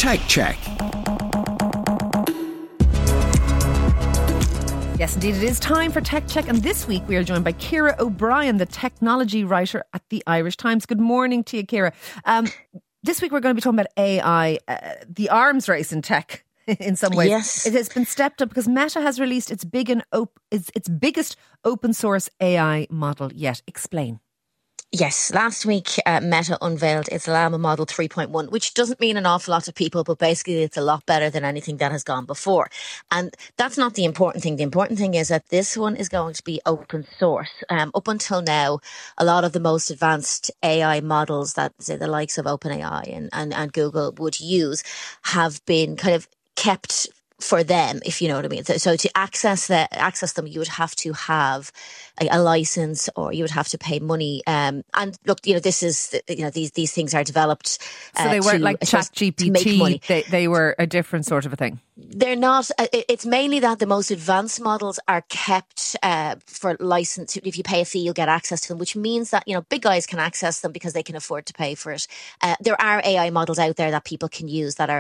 Tech Check. Yes, indeed, it is time for Tech Check. And this week we are joined by Ciara O'Brien, the technology writer at the Irish Times. Good morning to you, Ciara. This week we're going to be talking about AI, the arms race in tech. In some ways, yes. It has been stepped up because Meta has released its biggest open source AI model yet. Explain. Yes, last week Meta unveiled its Llama Model 3.1, which doesn't mean an awful lot to people, but basically it's a lot better than anything that has gone before. And that's not the important thing. The important thing is that this one is going to be open source. Up until now, a lot of the most advanced AI models that say the likes of OpenAI and Google would use have been kind of kept for them, if you know what I mean. So to access them, you would have to have a license, or you would have to pay money. And look, this is, these things are developed. So they weren't like ChatGPT. They were a different sort of a thing. They're not. It's mainly that the most advanced models are kept for license. If you pay a fee, you'll get access to them, which means that big guys can access them because they can afford to pay for it. There are AI models out there that people can use that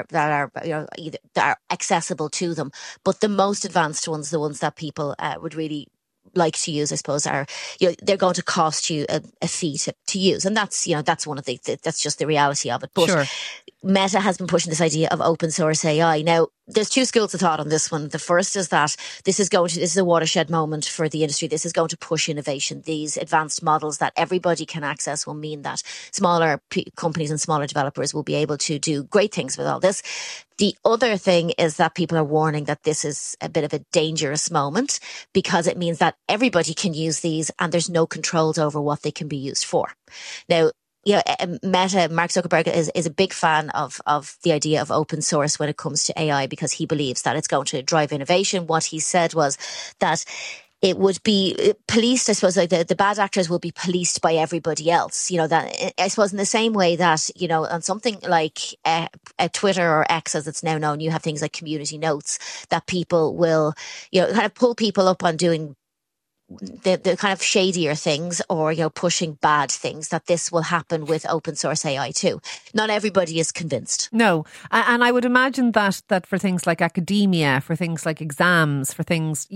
are accessible to them, but the most advanced ones, the ones that people would really like to use, I suppose, are they're going to cost you a fee to use, and that's one of that's just the reality of it. But sure. Meta has been pushing this idea of open source AI. Now, there's two schools of thought on this one. The first is that this is a watershed moment for the industry. This is going to push innovation. These advanced models that everybody can access will mean that smaller companies and smaller developers will be able to do great things with all this. The other thing is that people are warning that this is a bit of a dangerous moment because it means that everybody can use these and there's no controls over what they can be used for. Now, Meta, Mark Zuckerberg is a big fan of the idea of open source when it comes to AI because he believes that it's going to drive innovation. What he said was that it would be policed, I suppose, like the bad actors will be policed by everybody else. That I suppose in the same way that, on something like Twitter or X, as it's now known, you have things like community notes that people will, kind of pull people up on doing the kind of shadier things or, pushing bad things, that this will happen with open source AI too. Not everybody is convinced. No. And I would imagine that for things like academia, for things like exams, for things,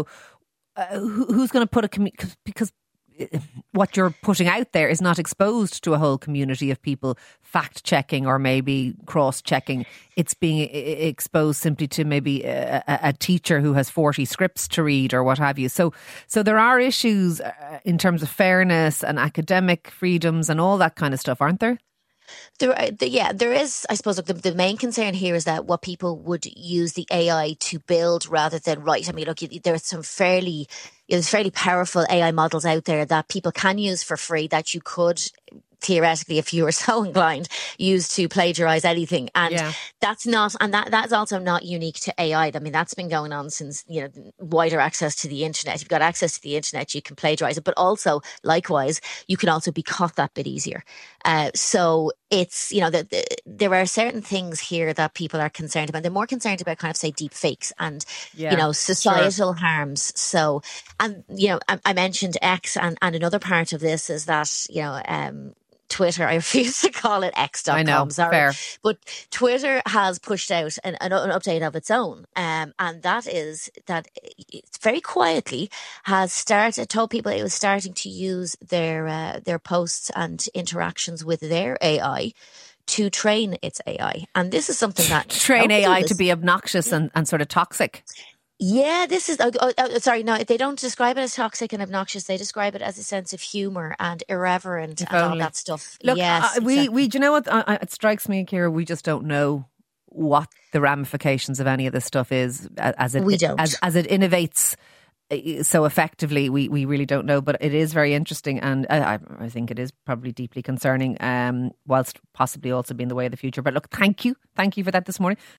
who's going to put because what you're putting out there is not exposed to a whole community of people fact checking or maybe cross checking. It's being exposed simply to maybe a teacher who has 40 scripts to read or what have you. So there are issues in terms of fairness and academic freedoms and all that kind of stuff, aren't there? There is. I suppose the main concern here is that what people would use the AI to build rather than write. I mean, look, there's some fairly powerful AI models out there that people can use for free that you could theoretically, if you were so inclined, use to plagiarize anything. And that's also not unique to AI. I mean, that's been going on since, wider access to the internet. If you've got access to the internet, you can plagiarize it. But also, likewise, you can also be caught that bit easier. So it's, there are certain things here that people are concerned about. They're more concerned about kind of, say, deep fakes and, societal harms. So, and, I mentioned X and another part of this is that, Twitter, I refuse to call it X.com. I know, sorry. fair. But Twitter has pushed out an update of its own. And that is that it's very quietly told people it was starting to use their posts and interactions with their AI to train its AI. And this is something that... train AI to be obnoxious and sort of toxic. Yeah, this is... sorry, no, they don't describe it as toxic and obnoxious. They describe it as a sense of humour and irreverent and all that stuff. Look, yes, do you know what? It strikes me, Ciara, we just don't know what the ramifications of any of this stuff is as it innovates so effectively. We really don't know, but it is very interesting, and I think it is probably deeply concerning, whilst possibly also being the way of the future. But look, thank you for that this morning.